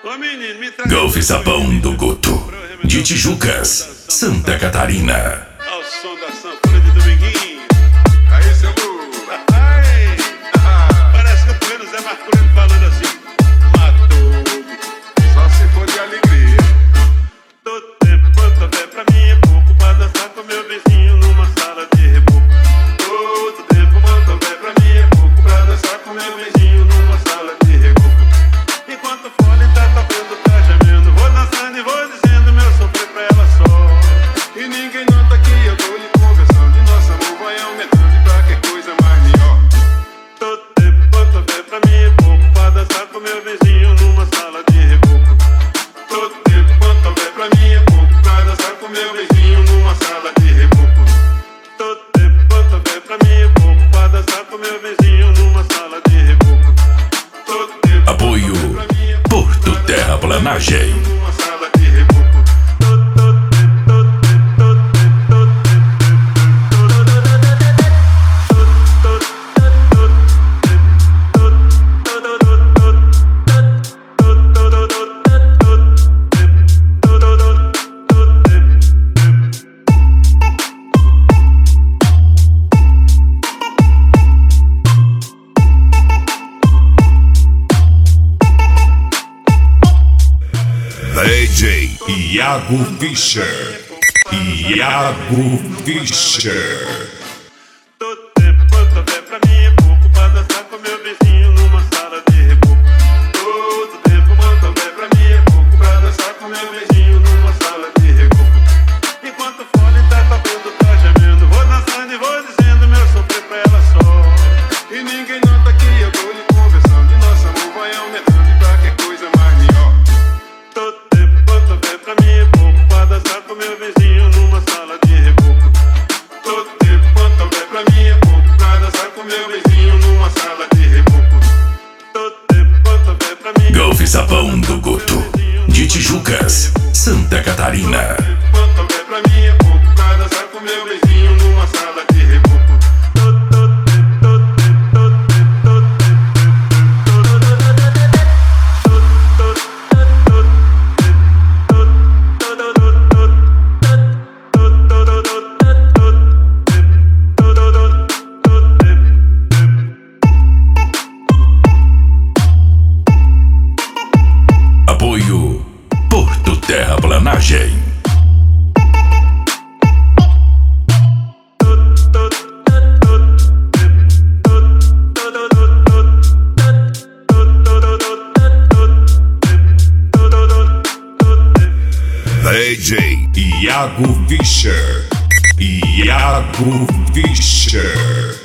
Ô menino, me traz Golfe Sabão do Guto, de Tijucas, Santa Catarina. ao som da sanfona de Dominguinho. Aí, seu Lu. Ai, parece que eu tô vendo o Zé Marculino falando assim. Matou. Só se for de alegria. Todo tempo quanto houver pra mim é pouco pra dançar com meu vizinho numa sala de reboco. Todo tempo quanto houver pra mim é pouco pra dançar com meu vizinho numa sala de reboco. Enquanto o fone tá tocando, tá gemendo, vou dançando e vou dizendo meu sofrer pra ela só. E ninguém nota que eu tô lhe conversando. E nosso amor vai aumentando. E pra que coisa mais melhor? Todo tempo quanto houver pra mim é pouco pra dançar com meu vizinho numa sala de reboco. Todo tempo quanto houver pra mim é pouco pra dançar com meu vizinho numa sala de reboco. Todo tempo quanto houver pra mim é pouco pra dançar com meu vizinho numa sala de reboco. Todo tempo Apoio Porto Terraplanagem. numa sala de reboco. DJ Iago Fischer. Iago Fischer. Todo tempo quanto houver pra mim é pouco pra dançar com meu vizinho numa sala de reboco. Todo tempo quanto houver pra mim é pouco pra dançar com meu vizinho numa sala de reboco. Enquanto o fone tá tocando, tá gemendo, vou dançando e vou dizendo meu sofrer pra ela só. E ninguém nota que eu tô lhe conversando. E nosso amor vai aumentando. E pra que coisa mais melhor? Todo tempo quanto houver pra mim é pouco pra dançar com meu vizinho numa sala de reboco. Todo tempo quanto houver pra mim é pouco pra dançar com meu vizinho numa sala de reboco. Todo tempo quanto houver pra mim. Golfe Sabão do Guto, de Tijucas, Santa Catarina. Quanto houver pra mim é pouco pra dançar com meu vizinho numa sala de reboco. Apoio Porto Terraplanagem. DJ Iago Fischer. Iago Fischer.